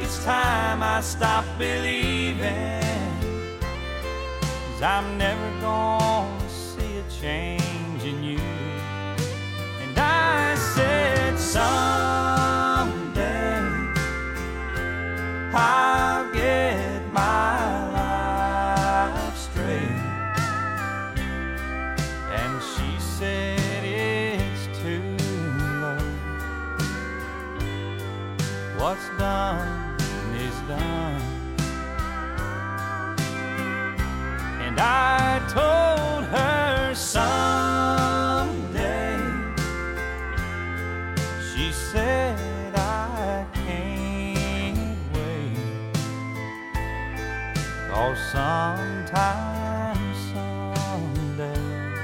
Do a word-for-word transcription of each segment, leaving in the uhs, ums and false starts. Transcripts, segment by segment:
it's time I stop believing, 'cause I'm never gonna see a change in you. And I said someday I'll get my life straight. And she said it's too late. What's done is done. And I told her someday. She said I can't wait, 'cause sometime, someday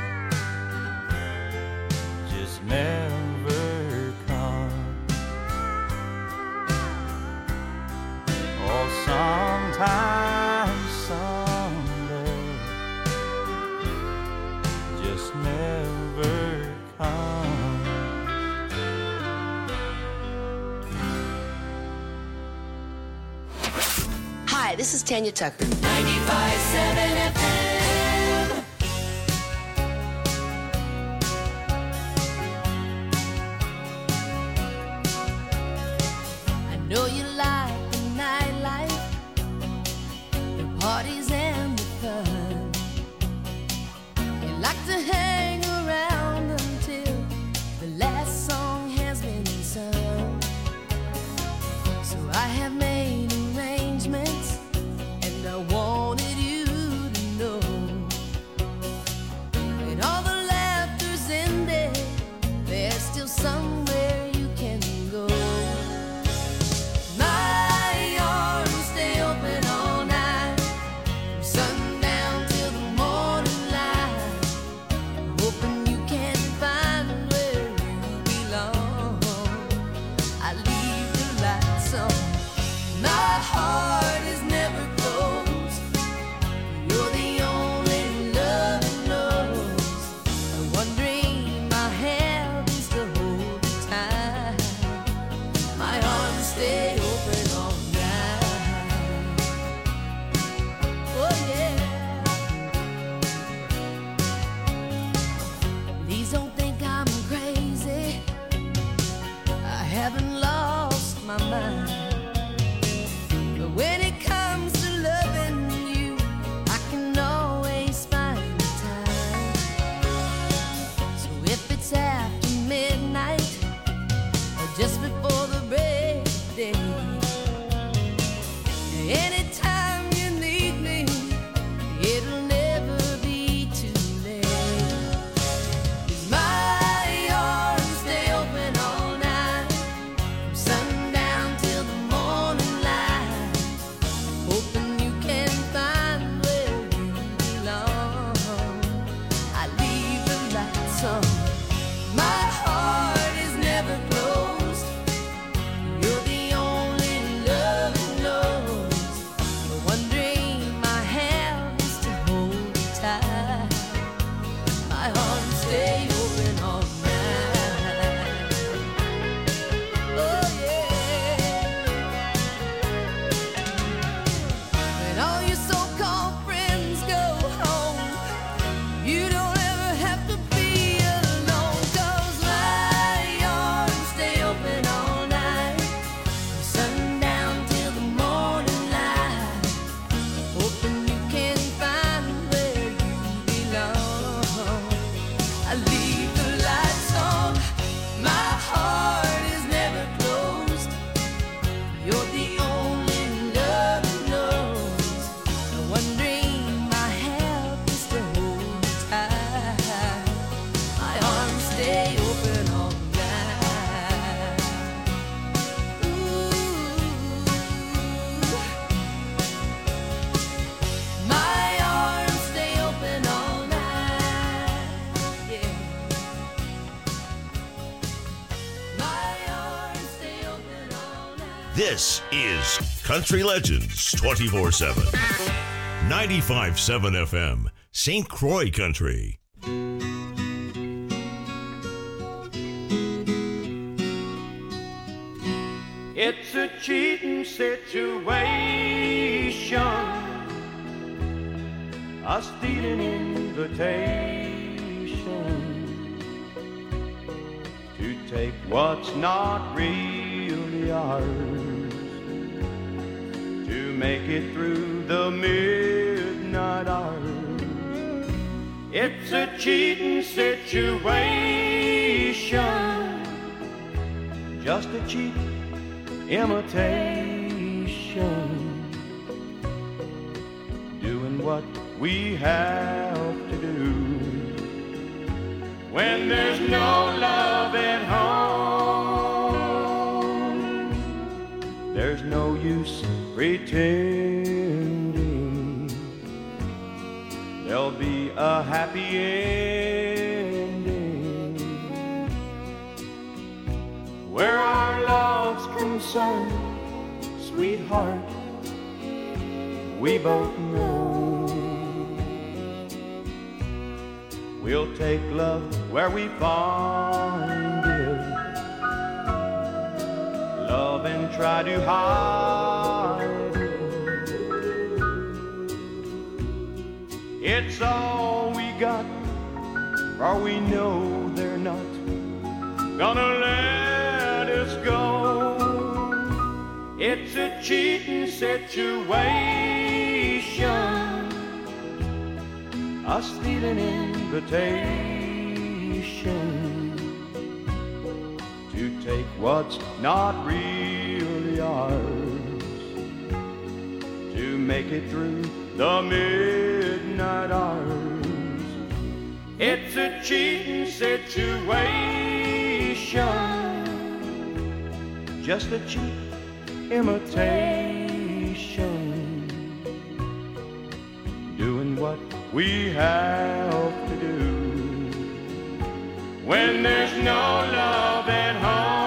just never comes. Oh, sometime, someday just never comes. Hi, this is Tanya Tucker. ninety-five point seven F M. I know you like the nightlife, the parties and the fun. You like to hang around until the last song has been sung. So I have made arrangements, and I wanted you to know when all the laughter's ended, there's still somewhere you can go. My arms stay open all night, from sundown till the morning light, hoping you can find where you belong. I leave the lights on. My heart is never closed. You're the only love it knows. The one dream I have is to hold you tight. My arms stay open all night. Oh yeah. Please don't think I'm crazy. I haven't lost my mind. But when it comes to loving you, I can always find the time. So if it's after midnight or just before the break of day, anytime you need me, it'll never be too late. 'Cause my arms stay open all night, from sundown till the morning light, hoping you can find where you belong. I leave the lights on. My heart is never closed. You're the only love it knows. The one dream I have is to hold you tight. My arms stay open all night. Oh yeah. When all your so-called friends go home, you don't ever have to be alone. 'Cause my arms stay open all night, from sundown till the morning light, hoping you can find where you belong. I leave the lights on. My heart is never closed. You're the only love it knows. The one dream I have is to hold you tight. My arms stay open all night. Ooh. My arms stay open all night. Yeah. My arms stay open all night. This is Country Legends twenty-four seven. ninety-five point seven F M, Saint Croix Country. It's It's a cheating situation, a stealing invitation to take what's not really ours, to make it through the midnight hours. It's a cheating situation, just a cheap imitation, doing what we have to do when there's no love at home. There's no use pretending there'll be a happy ending where our love's concerned, sweetheart, we both know we'll take love where we find it, love and try to hide it. It's all we got, for we know they're not gonna let us go. It's a cheating situation, a stealing invitation to take what's not really ours, to make it through the midnight hours. It's a cheating situation, just a cheap imitation, doing what we have to do when there's no love at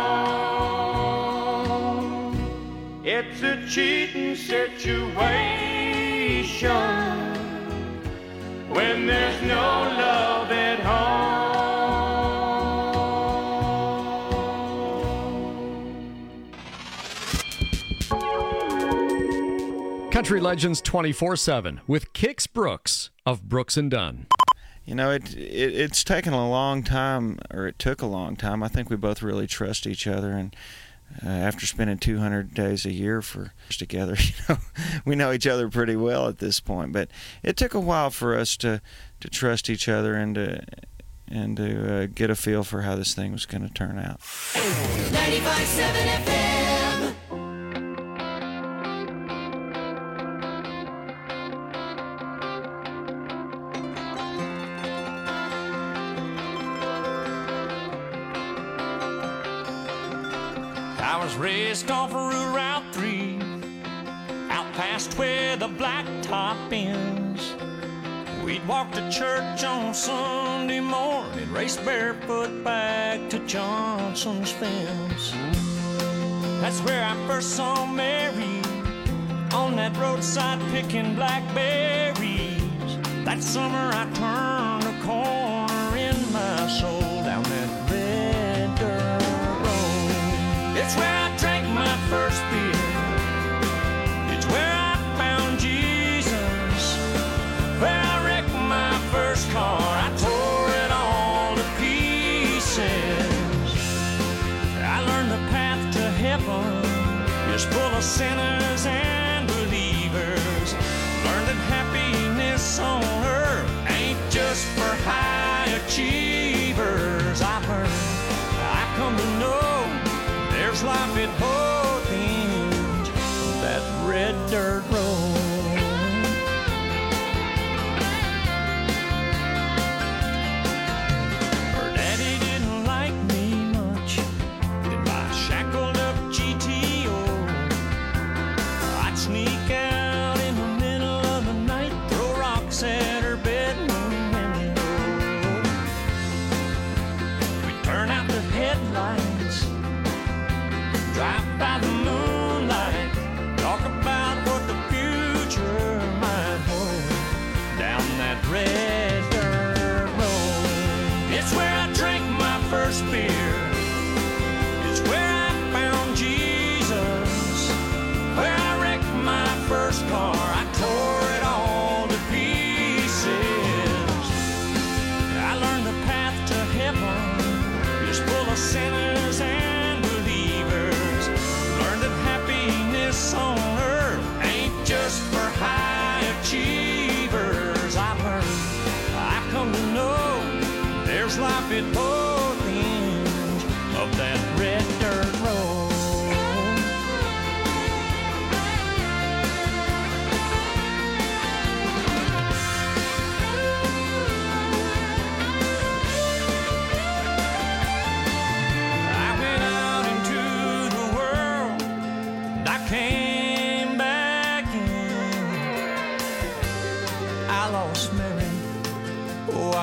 home. It's a cheating situation when there's no love at home. Country Legends twenty-four seven with Kix Brooks of Brooks and Dunn. You know, it, it it's taken a long time, or it took a long time. I think we both really trust each other, and uh, after spending two hundred days a year for together, you know, we know each other pretty well at this point. But it took a while for us to, to trust each other and to and to uh, get a feel for how this thing was going to turn out. ninety-five point seven F M. I was raised off of Route three, out past where the blacktop ends. We'd walk to church on Sunday morning, race barefoot back to Johnson's fence. That's where I first saw Mary, on that roadside picking blackberries. That summer I turned a corner in my soul down that red dirt road. It's where I drank my first beer. It's where I found Jesus. Where I wrecked my first car. I tore it all to pieces. I learned the path to heaven is full of sinners and believers. Learned that happiness on earth ain't just for high achievers. I learned, I come to know there's life at both ends of that red dirt road. Her daddy didn't like me much, didn't buy shackled up G T O. I'd sneak out in the middle of the night, throw rocks at her bedroom window. We'd turn out the headlights, drive by the moonlight, talk about what the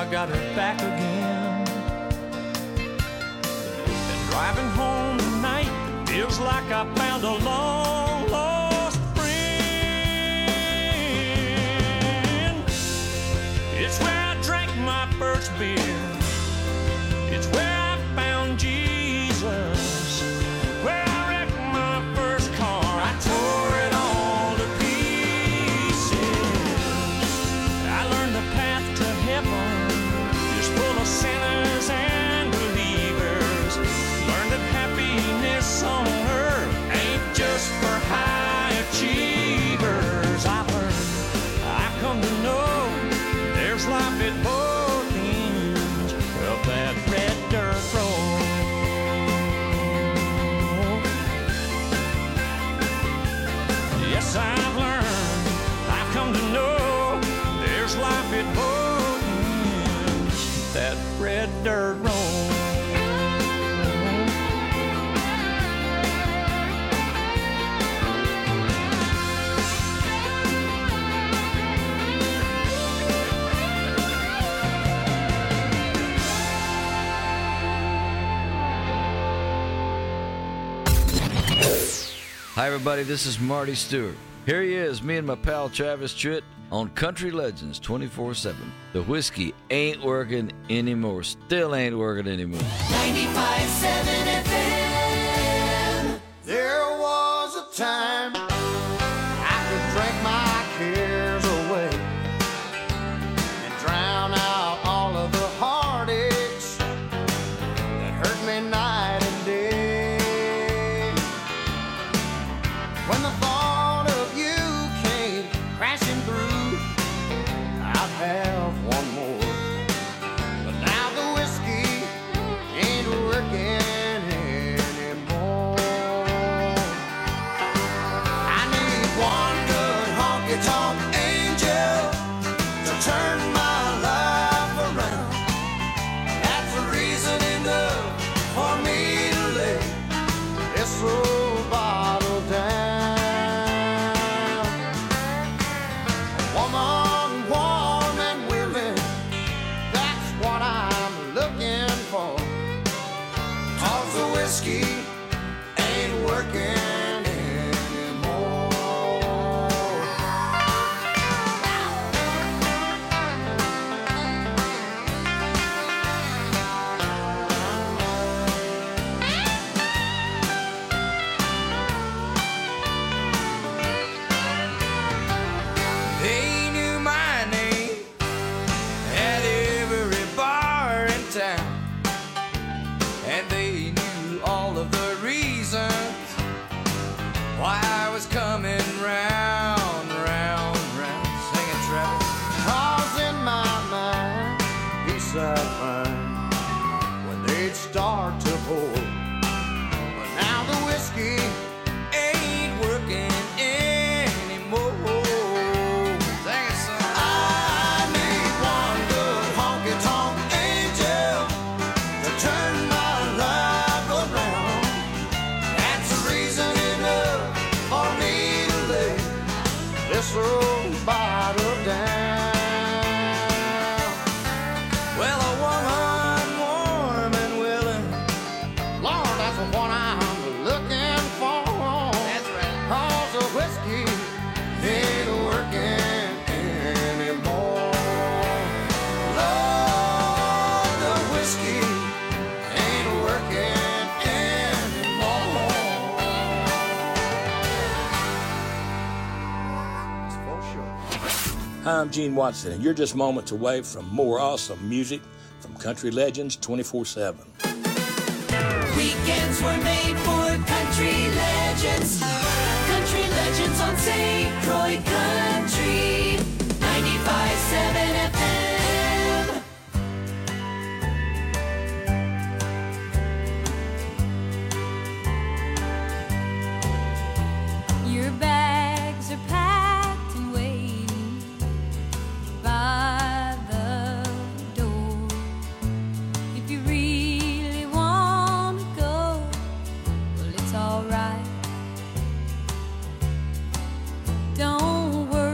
I got her back again. And driving home tonight feels like I found a long lost friend. It's where I drank my first beer. It's where I found Jesus. Where I wrecked my first car. I tore it all to pieces. I learned the path to heaven is full of sinners and believers. Learned that happiness on earth ain't just for high achievers. I learned, I come to know there's life at both ends of that red dirt road. Yes, I've learned, I've come to know there's life at both ends of that red dirt road. Hi, everybody. This is Marty Stewart. Here he is, me and my pal Travis Tritt on Country Legends twenty-four seven. The whiskey ain't working anymore. Still ain't working anymore. ninety-five seven F M. There was a time I could drink my cares away and drown out all of the heartaches that hurt me night and day. When the thought of you came crashing through, I'd have one more. But now the whiskey ain't working anymore. I need one good honky-tonk angel to turn my life around. That's a reason enough for me to lay this old bottle down. A woman warm and willing, that's what I'm looking for. 'Cause the whiskey ain't working anymore. They knew my name at every bar in town, and they knew all of the reasons why I was coming round, round, round. Sing it, Travis. 'Cause in my mind, peace I find when they'd start to pour. But now the whiskey ain't working anymore. Sing it, son. I need one good honky-tonk angel to turn my life around. That's a reason enough for me to lay this old bottle down. Well, a woman warm and willing, Lord, that's what I'm looking for. That's right. 'Cause the whiskey ain't working anymore. Lord, the whiskey ain't working anymore. That's for sure. Hi, I'm Gene Watson, and you're just moments away from more awesome music from Country Legends twenty-four seven. Weekends were made for country legends. Country legends on Saint Croix Country. ninety-five seven F M. Your bags are packed and waiting by the door. If you really want to go, well, it's all right. Don't worry.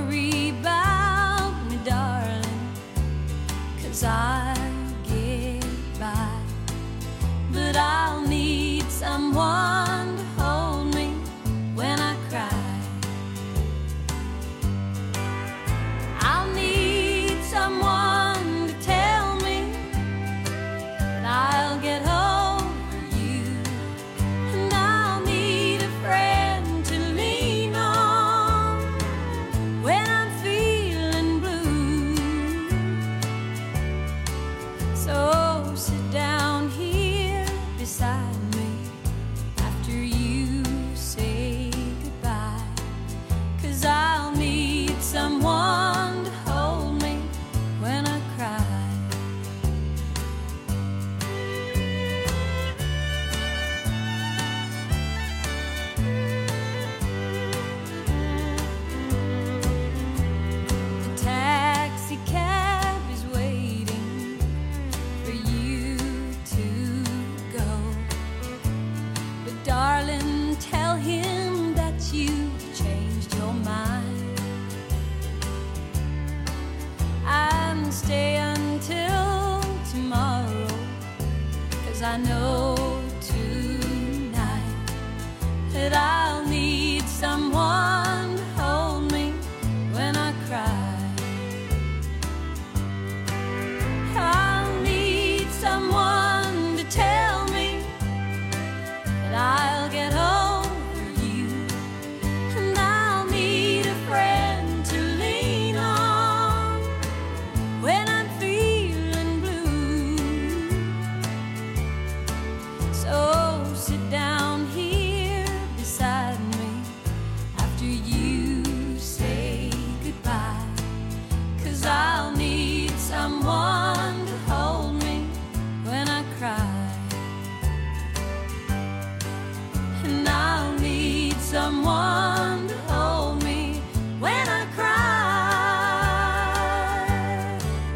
'cause I know tonight that I'll need someone to hold me when I cry. I'll need someone to tell me that I'll get over you, and I'll need a friend to lean on when I'm feeling blue. So sit down here beside me after you say goodbye, 'cause I'll need someone to hold me when I cry, and I'll need someone to hold me when I cry.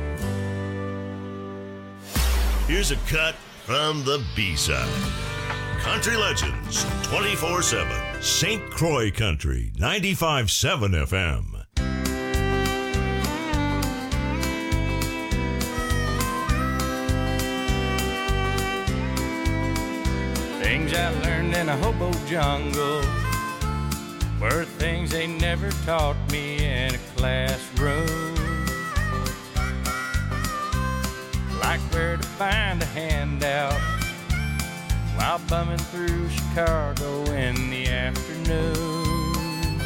Here's a cut from the B-side. Country Legends, twenty-four seven. Saint Croix Country, ninety-five point seven F M. Things I learned in a hobo jungle were things they never taught me in a classroom. Like where to find a handout while bumming through Chicago in the afternoon.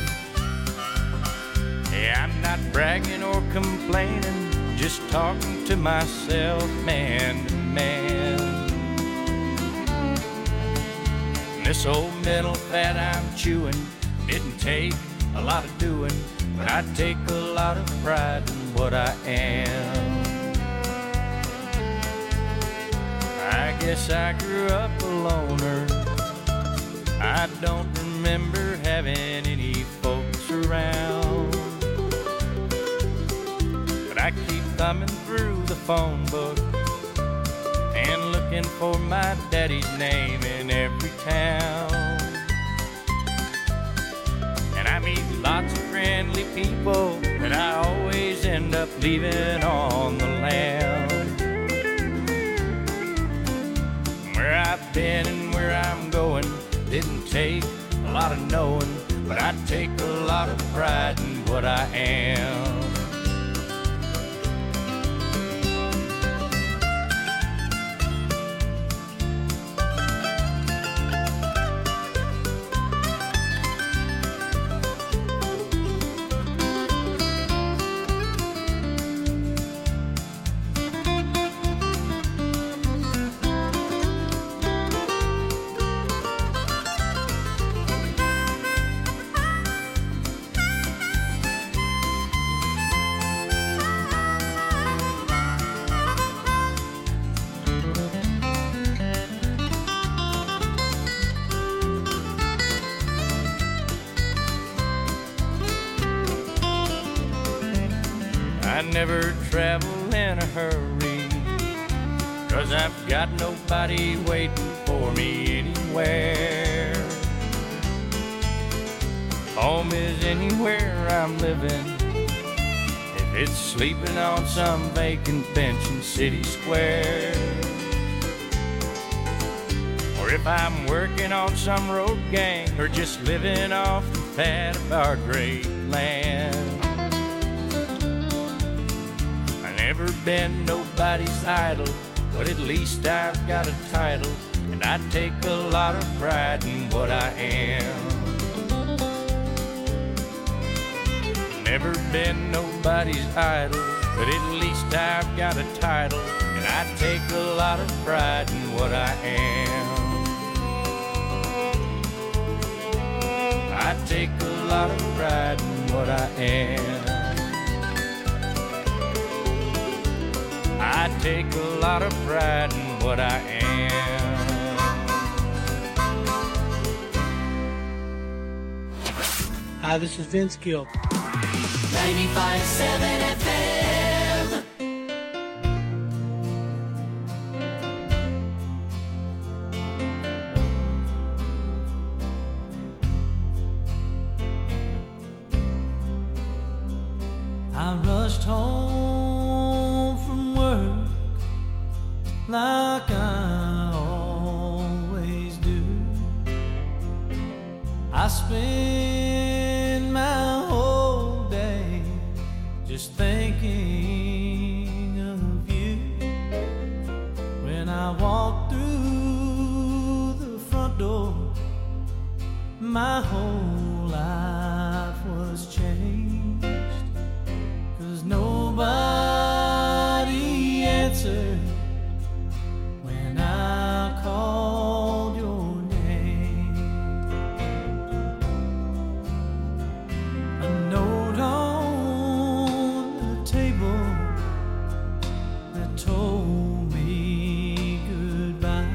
Hey, I'm not bragging or complaining, just talking to myself man to man. This old metal that I'm chewing didn't take a lot of doing, but I take a lot of pride in what I am. I guess I grew up a loner. I don't remember having any folks around, but I keep thumbing through the phone book and looking for my daddy's name in every town. And I meet lots of friendly people that I always end up leaving on the land. Where I've been and where I'm going didn't take a lot of knowing, but I take a lot of pride in what I am. I never travel in a hurry, 'cause I've got nobody waiting for me anywhere. Home is anywhere I'm living, if it's sleeping on some vacant bench in City Square, or if I'm working on some road gang, or just living off the fat of our great land. Never been nobody's idol, but at least I've got a title, and I take a lot of pride in what I am. Never been nobody's idol, but at least I've got a title, and I take a lot of pride in what I am. I take a lot of pride in what I am. I take a lot of pride in what I am. Hi, this is Vince Gill. ninety-five point seven F M. I rushed home from work like I spend my whole day just thinking of you. When I walk through the front door, my whole life was changed, 'cause nobody answered when I called your name. A note on the table that told me goodbye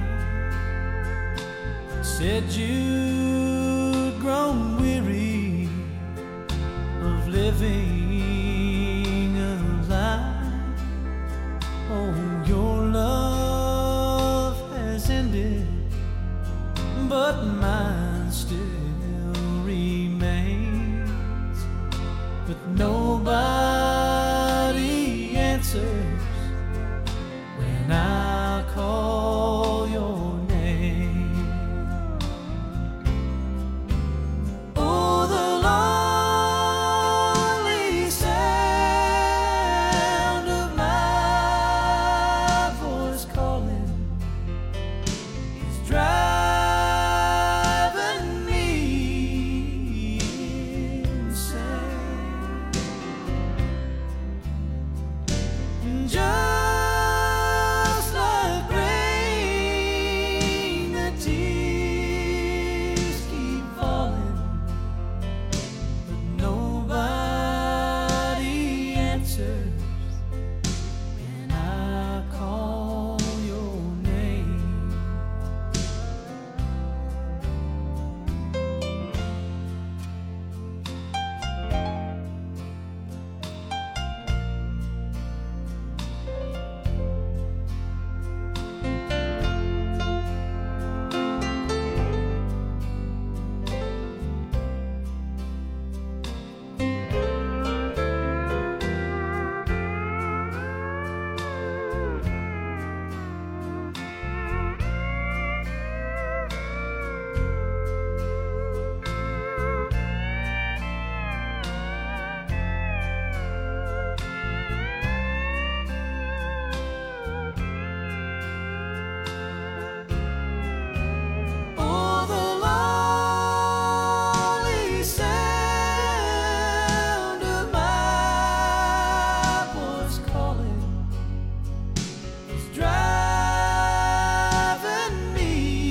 said you'd grown weary of living a lie. Oh, your love has ended, but mine still remains. But nobody answers when I call your name. Oh, the lonely sound of my voice calling is driving me insane. And just like rain, the tears keep falling, but nobody answers when I call your name. Oh, the lonely sound of my voice calling is driving me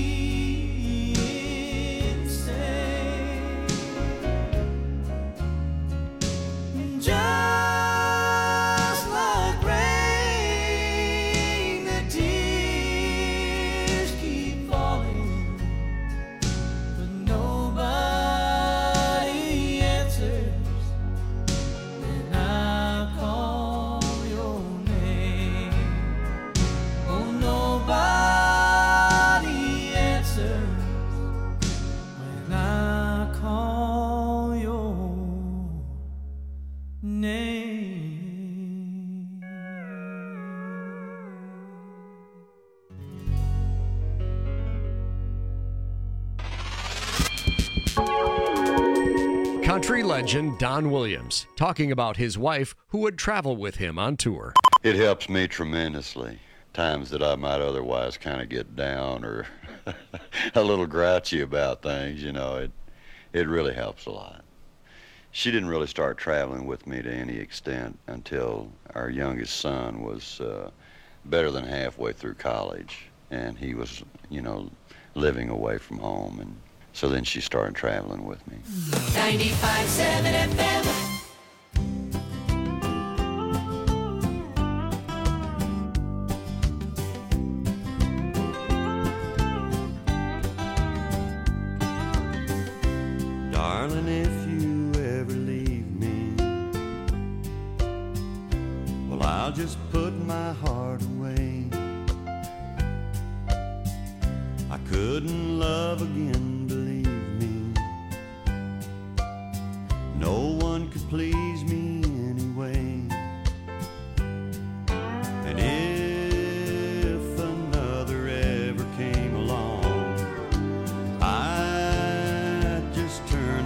insane. Just like rain, the tears keep falling, but nobody answers when I call your name. Oh, nobody answers when I call your name. Country legend Don Williams talking about his wife who would travel with him on tour. It helps me tremendously. Times that I might otherwise kind of get down or a little grouchy about things, you know, it it really helps a lot. She didn't really start traveling with me to any extent until our youngest son was uh, better than halfway through college, and he was, you know, living away from home, and so then she started traveling with me. ninety-five point seven F M. Darling, if you ever leave me, well, I'll just put my heart away. I couldn't love again, believe me. No one could please me anyway. And if another ever came along, I'd just turn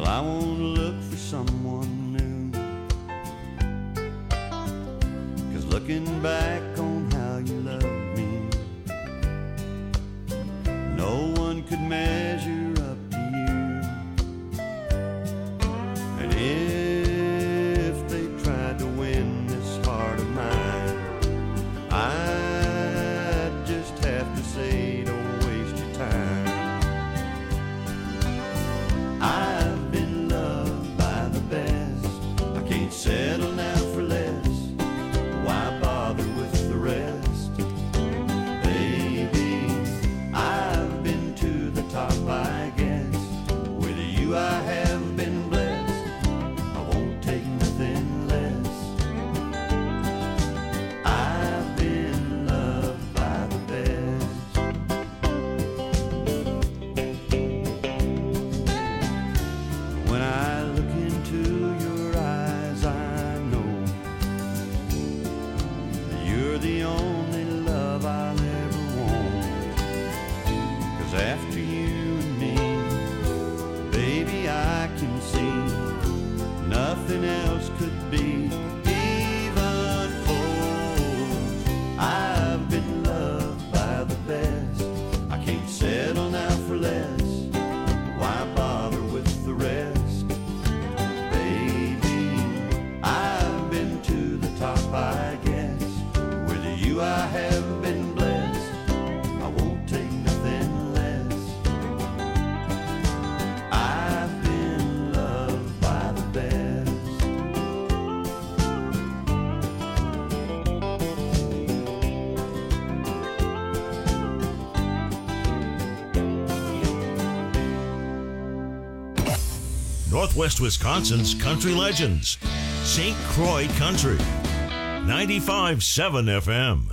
Well, I won't look for someone new, 'cause looking back on how you loved me, no one could measure up to you. And if they tried to win this heart of mine, I'd just have to say, don't waste your time. I've been loved by the best, I can't settle now for less. Why bother with the rest? Baby, I've been to the top, I guess. With you I have been blessed, I won't take nothing less. I've been loved by the best. When I look into your eyes, I know that you're the only love I'll ever want. 'Cause after you and me, baby, I can see nothing else could be even close. I've been loved by the best, I can't settle now for less. Why bother with the rest? Baby, I've been to the top, I guess. With you I have been blessed, I won't take nothing less. I've been loved by the best. Northwest Wisconsin's Country Legends, Saint Croix Country, ninety-five point seven F M.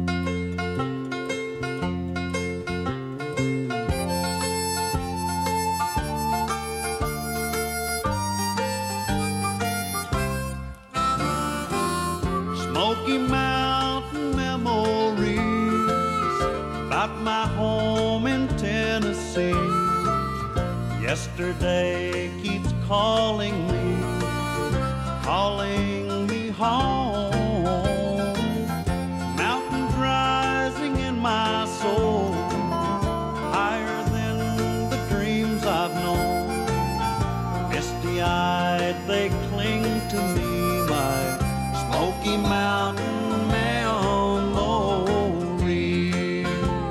Smoky Mountain memories about my home in Tennessee. Yesterday keeps calling me, calling me home. Mountains rising in my soul, higher than the dreams I've known. Misty-eyed they cling to me, my Smoky Mountain memories.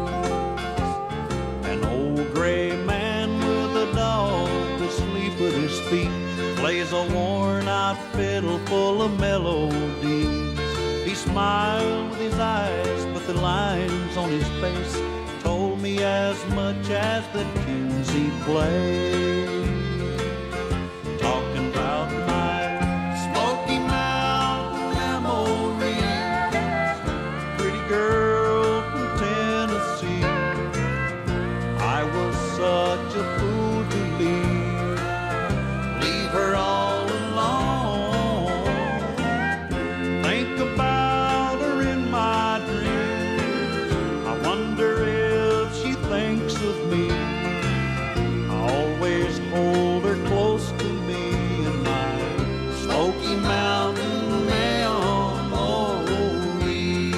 An old gray man with a dog asleep at his feet plays a worn-out fiddle full of melodies. He smiled with his eyes, but the lines on his face told me as much as the tunes he played. Talking about my Smoky Mountain memories, pretty girl from Tennessee. I was such a fool to leave, leave her all alone. Think about her in my dreams, I wonder if she thinks of me. I always hold her close to me in my Smoky Mountain memories.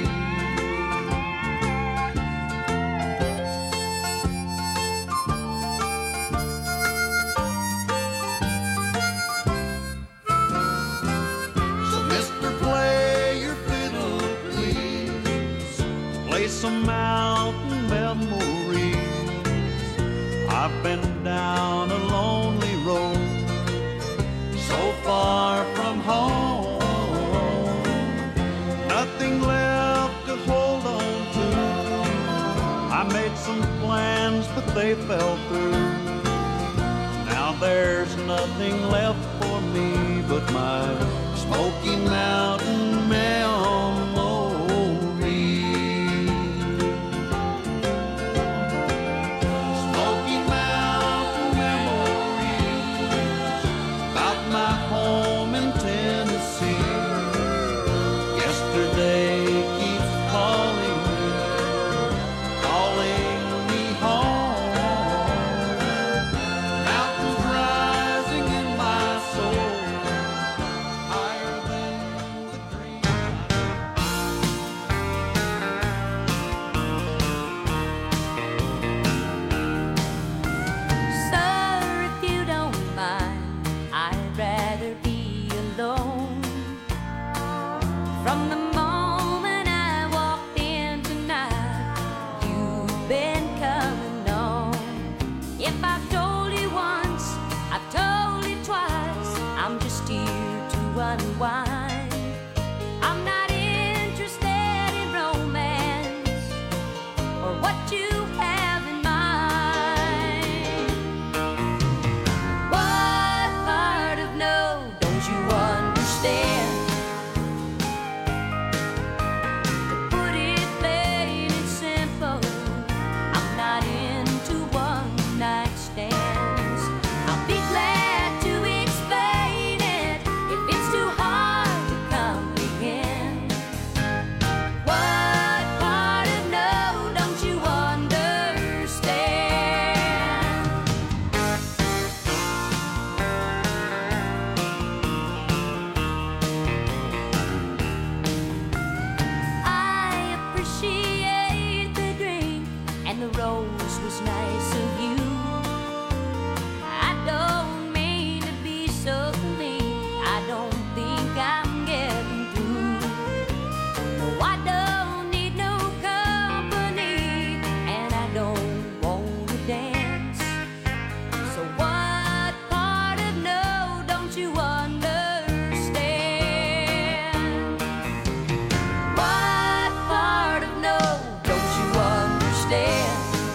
So mister, play your fiddle, please. Play some mountain memories. I've been down a lonely road, so far from home. Nothing left to hold on to. I made some plans, but they fell through. Now there's nothing left for me but my Smoky Mountain memories. Smoky Mountain memories about my home in Tennessee. Yesterday keeps calling me, calling me home. Mountains rise unwind. I'm not interested in romance or what you have in mind. What part of no don't you understand? To put it plain and simple, I'm not into one-night stands. I'll be glad to explain it if it's too hard to comprehend. What part of no don't you understand? I appreciate the drink and the rose was nice of you. I don't mean to be so mean. I don't think I'm getting through. No, I don't need no company, and I don't want to dance. So what part of no don't you understand? What part of no don't you understand?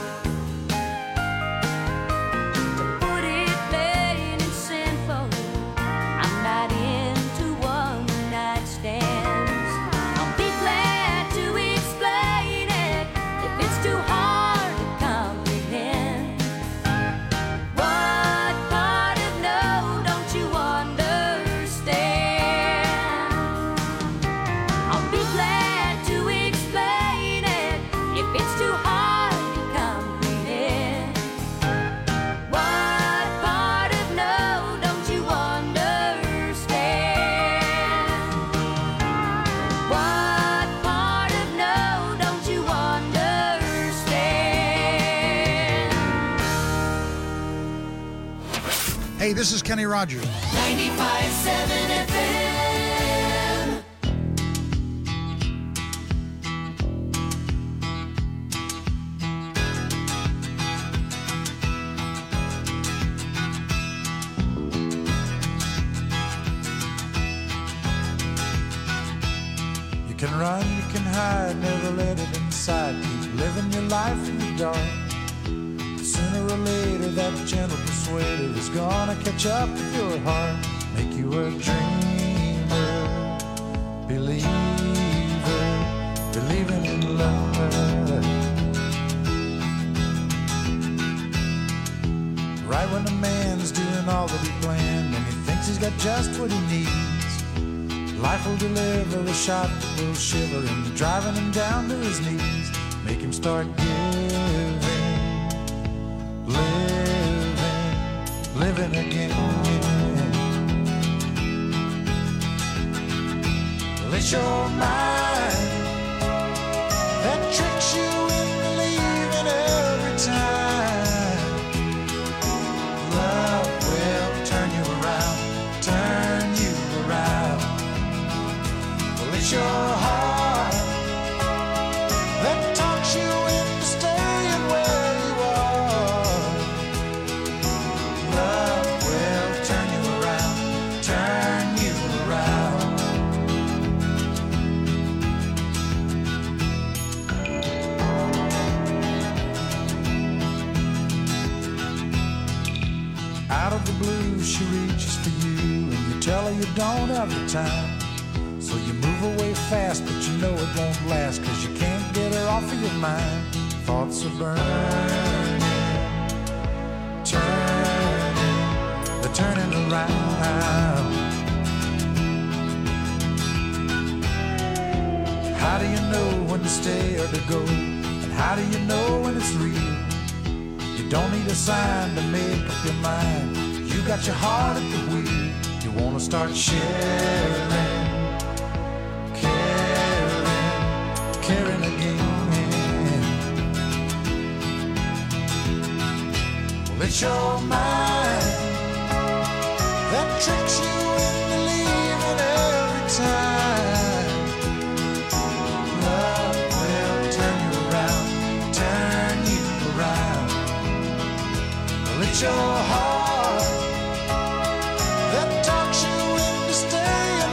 To put it plain and simple, I'm not into one-night stands. I'll be glad to explain it if it's too hard to comprehend. What part of no don't you understand? I'll be glad to explain it if it's too hard to comprehend. What part of no don't you understand? What part of no don't you understand? Hey, this is Kenny Rogers. ninety-five point seven F M. You can run, you can hide, never let it inside. Keep living your life in the dark. Sooner or later, that gentle persuader is gonna catch up with your heart. Make you a dreamer, believer, believing in love. Right when a man's doing all that he planned and he thinks he's got just what he needs, life will deliver a shot that will shiver him, driving him down to his knees. Make him start giving, living, living again. Well, it's your mind that tricks you into believing every time. Love will turn you around, turn you around. Well, it's your heart that talks you into staying where you are. Love will turn you around, turn you around. Out of the blue, she reaches for you, and you tell her you don't have the time. So you move away fast, but you know it won't last, 'cause you can't get her off of your mind. Thoughts are burning, turning, they're turning around. How do you know when to stay or to go? And how do you know when it's real? You don't need a sign to make up your mind. You got your heart at the wheel. You wanna start sharing, caring, caring again. Well, it's your mind that tricks you into leaving every time. Love will turn you around, turn you around. Well, it's your heart that talks you into staying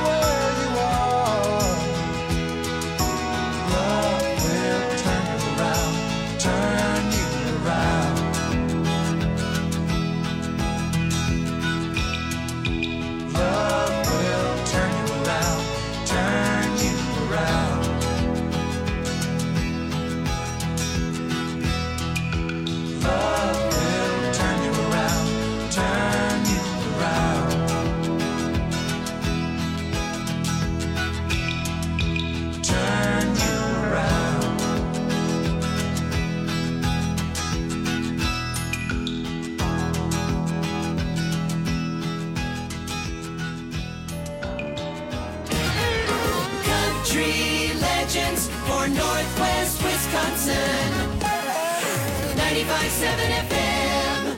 Wisconsin. ninety-five point seven F M.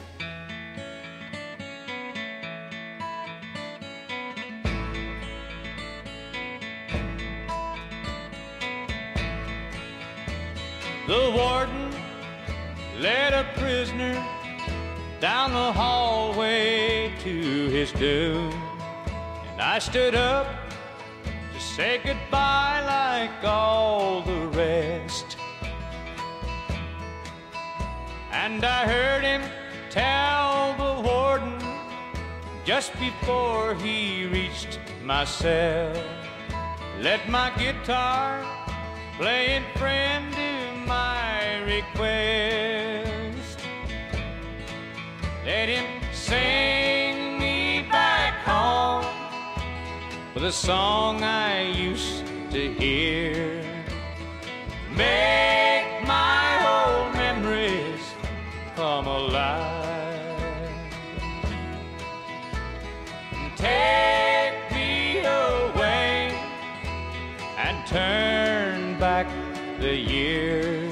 The warden led a prisoner down the hallway to his doom, and I stood up to say goodbye like all the rest. And I heard him tell the warden just before he reached my cell, let my guitar playing friend do my request. Let him sing me back home with a song I used to hear. Make my old memories come alive. Take me away and turn back the years.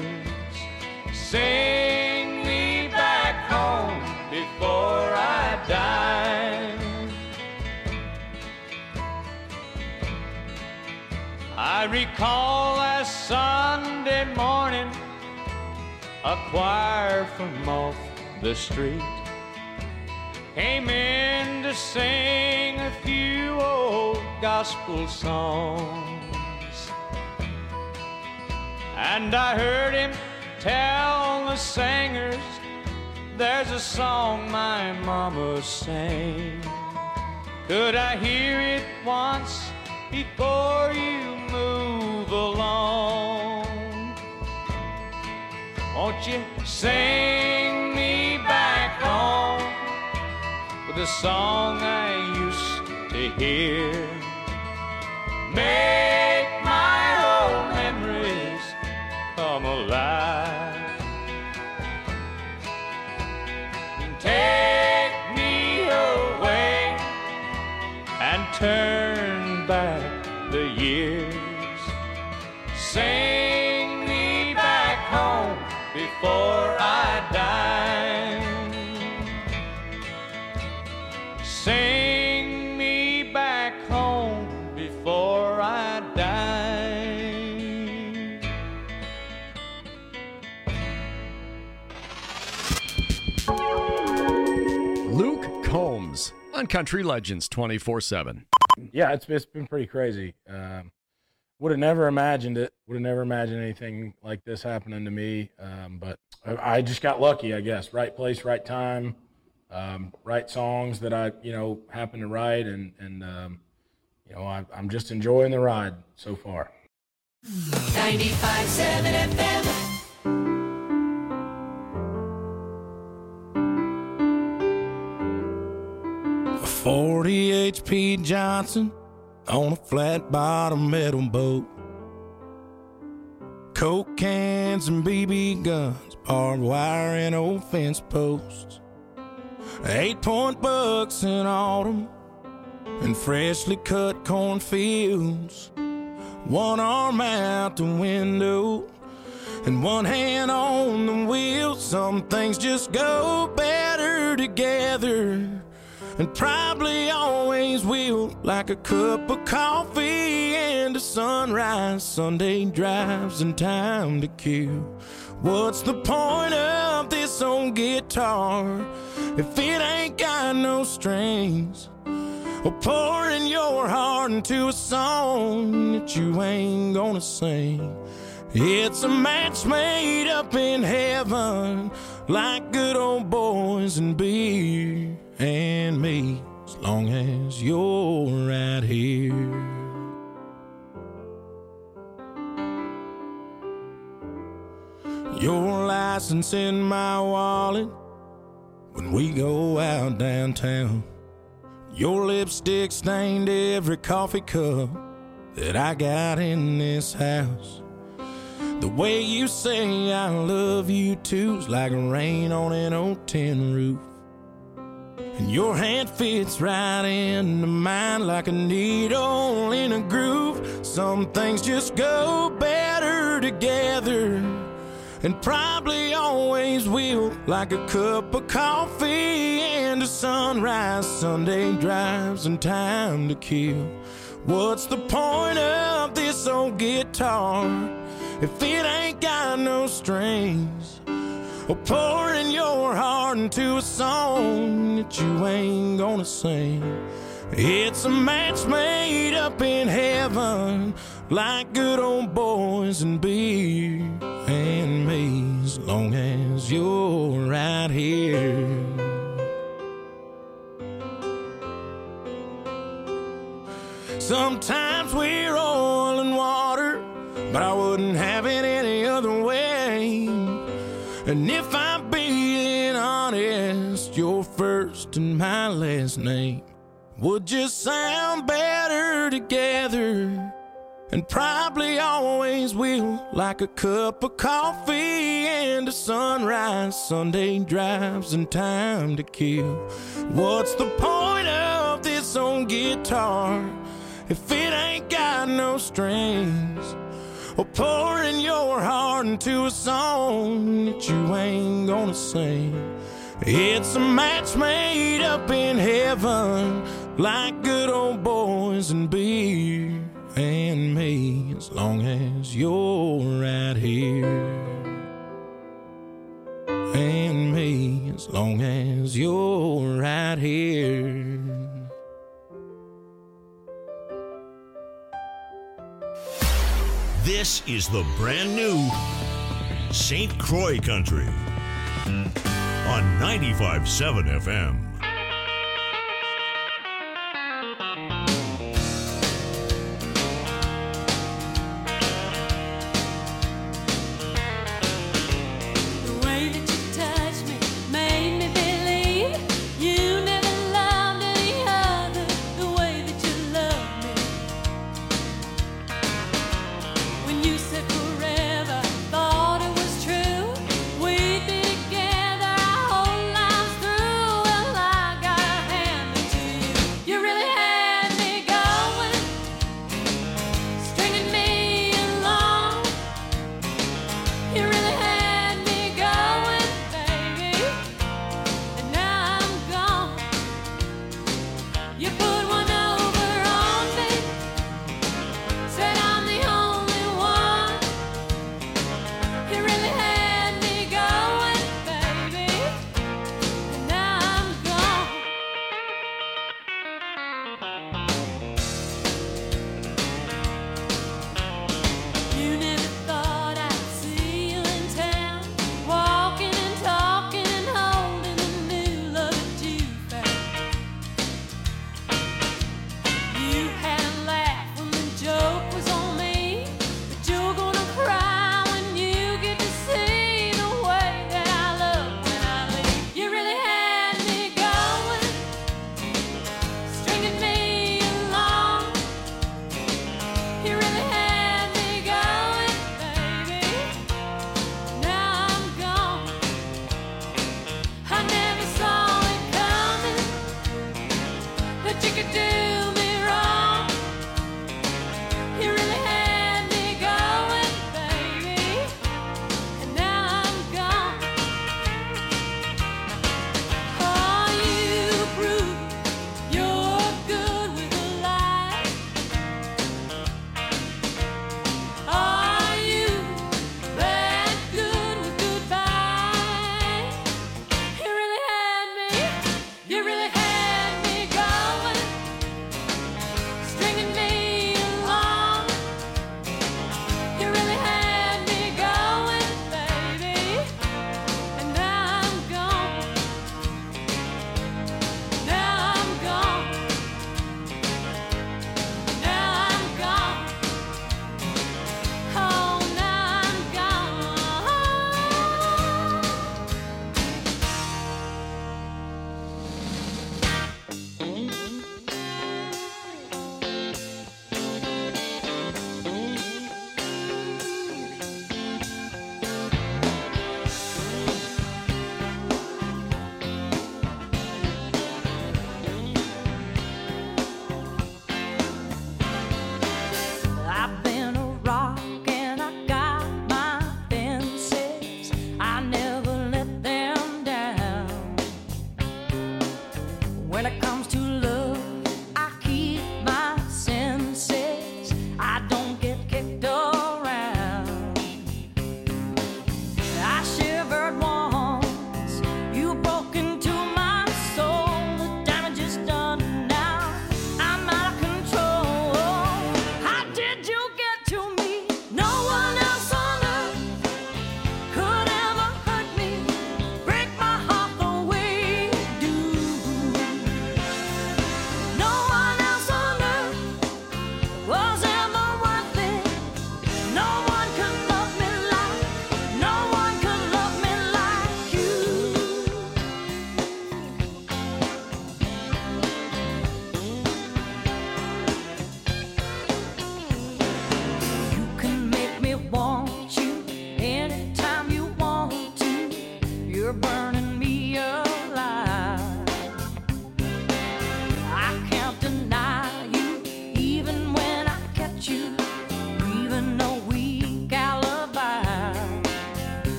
Sing me back home before I die. I recall last Sunday morning, a choir from off the street came in to sing a few old gospel songs. And I heard him tell the singers, there's a song my mama sang. Could I hear it once before you move along? Won't you sing me back home with a song I used to hear? Make my old memories come alive. Take me away and turn back the years. Sing me back home before I die. Sing me back home before I die. Luke Combs on Country Legends twenty-four seven. Yeah, it's it's been pretty crazy. Um, would have never imagined it. Would have never imagined anything like this happening to me. Um, but I, I just got lucky, I guess. Right place, right time, um, right songs that I, you know, happened to write, and and um, you know, I, I'm just enjoying the ride so far. ninety-five point seven F M. forty H P Johnson on a flat bottom metal boat. Coke cans and B B guns, barbed wire and old fence posts. Eight point bucks in autumn and freshly cut cornfields. One arm out the window and one hand on the wheel. Some things just go better together, and probably always will, like a cup of coffee and a sunrise, Sunday drives and time to kill. What's the point of this old guitar if it ain't got no strings? Or pouring your heart into a song that you ain't gonna sing. It's a match made up in heaven, like good old boys and beer and me, as long as you're right here. Your license in my wallet when we go out downtown. Your lipstick stained every coffee cup that I got in this house. The way you say I love you too's like rain on an old tin roof. And your hand fits right into mine like a needle in a groove. Some things just go better together, and probably always will, like a cup of coffee and a sunrise, Sunday drives and time to kill. What's the point of this old guitar if it ain't got no strings? Or pouring your heart into a song that you ain't gonna sing. It's a match made up in heaven, like good old boys and beer and me, as long as you're right here. Sometimes we're oil and water, but I wouldn't have it any other way. And if I'm being honest, your first and my last name would just sound better together, and probably always will, like a cup of coffee and a sunrise, Sunday drives and time to kill. What's the point of this old guitar if it ain't got no strings? Or pouring your heart into a song that you ain't gonna sing. It's a match made up in heaven, like good old boys and beer and me, as long as you're right here. And me, as long as you're right here. This is the brand new Saint Croix Country on ninety-five point seven F M.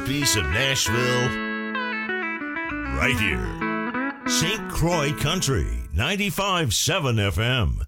masterpiece of Nashville, right here. Saint Croix Country, ninety-five point seven F M.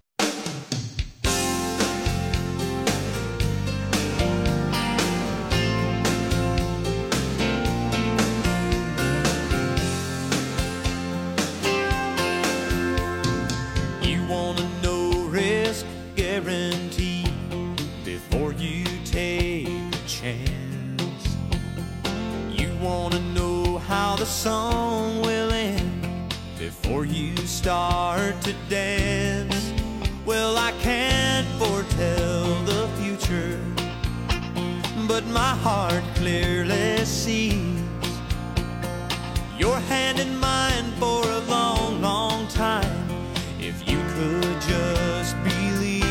You want a no-risk guarantee before you take a chance. You want to know how the song will end before you start to dance. Well, I can't foretell the future, but my heart clearly sees your hand in mine for a long, long time. If you could just believe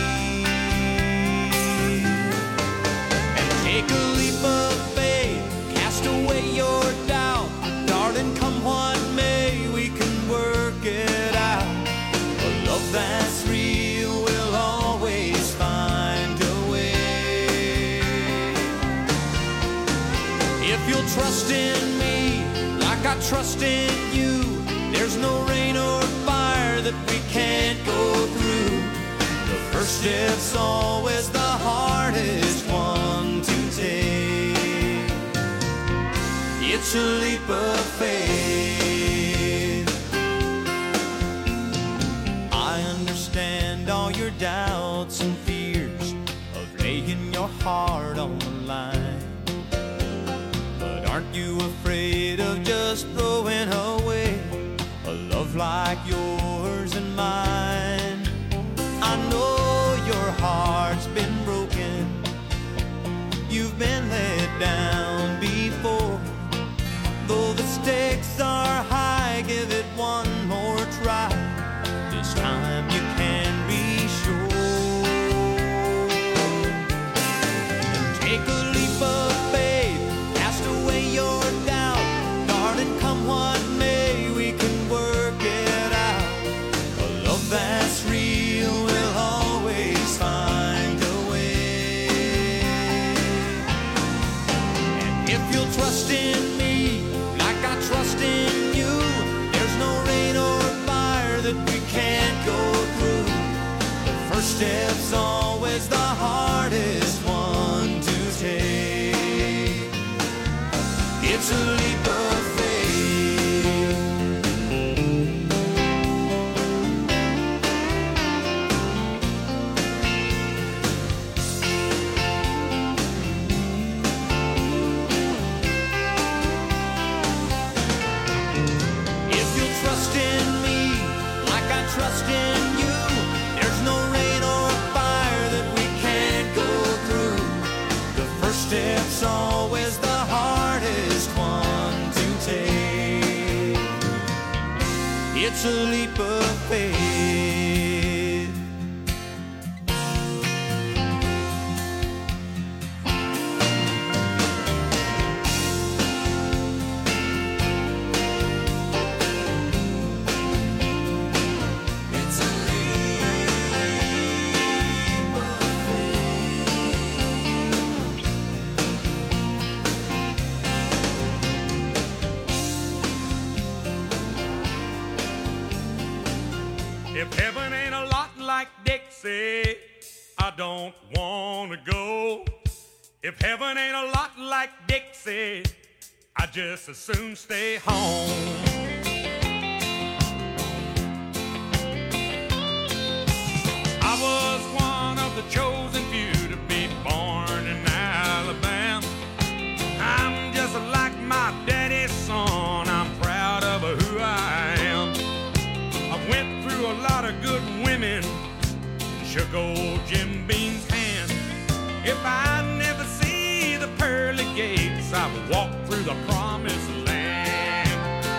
and take a leap of faith, cast away your doubt, darling, come what may, we can work it out. A love that's real will always find a way. If you'll trust in me like I trust in you, there's no rain or fire that we can't go through. The first step's always the hardest one to take. It's a leap of faith. I understand all your doubts and fears of laying your heart on the line. But aren't you afraid of just throwing away a love like yours and mine? I know your heart's been broken, you've been let down before. Though the stakes are high, give it one more try. This time you can be sure. And take a leap of faith, cast away your doubt, darling, come what may, we can work it out. A love that's real will always find a way. And if you'll trust in me like I trust in you, there's no rain or fire that we can't go through. The first step's always the hardest one to take. It's a leap of faith. If you'll trust in me like I trust in you, there's no rain or fire that we can't go through. The first step's always the hardest one to take. It's a leap of faith. It's a leap of If heaven ain't a lot like Dixie, I don't wanna go. If heaven ain't a lot like Dixie, I just as soon stay home. I was one of the chosen few to be born in Alabama. I'm just like my daddy's son, I'm proud of who I am. I went through a lot of good women, shook old Jim Beam's hand. If I never see the pearly gates, I've walked through the promised land.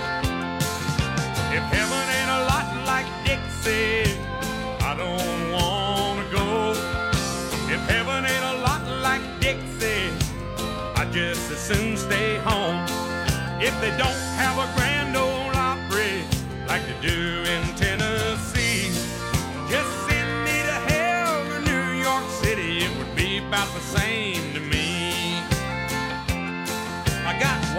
If heaven ain't a lot like Dixie, I don't wanna go. If heaven ain't a lot like Dixie, I just as soon stay home. If they don't have a Grand Ole Opry like they do in Tennessee, just send me to hell or New York City, it would be about the same to me. I got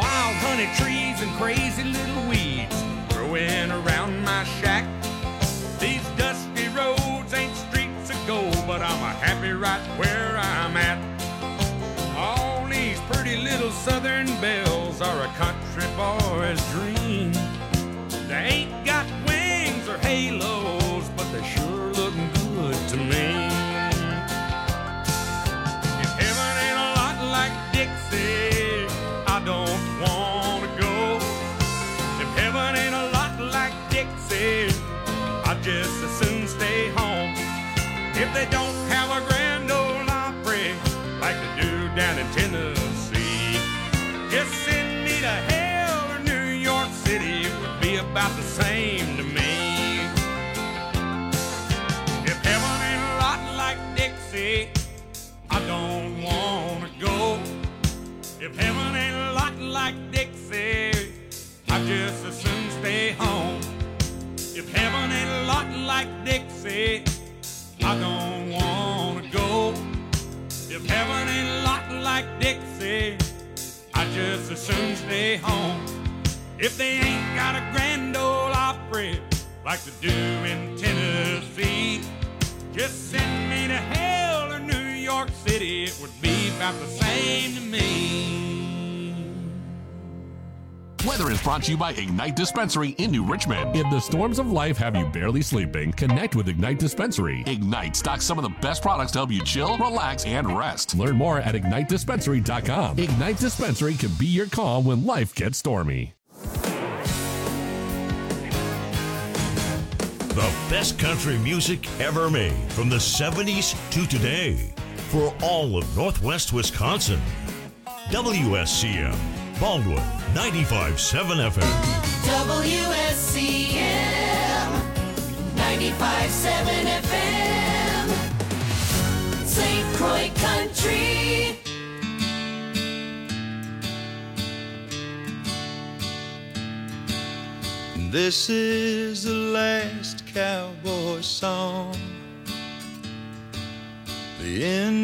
I'd just as soon stay home. If they don't have a Grand Ole Opry like they do down in Tennessee, just send me to hell or New York City, it would be about the same to me. If heaven ain't a lot like Dixie, I don't wanna go. If heaven ain't a lot like Dixie, I'd just as soon stay home. If heaven ain't a lot like Dixie, I don't wanna go. If heaven ain't a lot like Dixie, I just as soon stay home. If they ain't got a Grand Ole Opry like they do in Tennessee, just send me to hell or New York City, it would be about the same to me. Weather is brought to you by Ignite Dispensary in New Richmond. If the storms of life have you barely sleeping, connect with Ignite Dispensary. Ignite stocks some of the best products to help you chill, relax, and rest. Learn more at ignite dispensary dot com. Ignite Dispensary can be your calm when life gets stormy. The best country music ever made from the seventies to today for all of Northwest Wisconsin. W S C M, Baldwin, ninety-five point seven F M. W S C M ninety-five point seven F M, Saint Croix Country. This is the last cowboy song. The end.